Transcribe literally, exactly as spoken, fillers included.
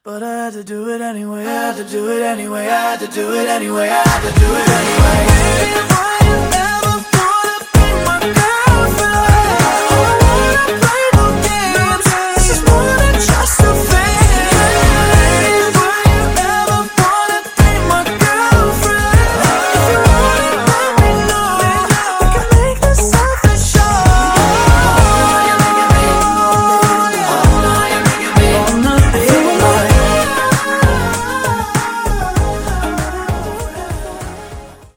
But I had to do it anyway, I had to do it anyway, I had to do it anyway, I had to do it anyway.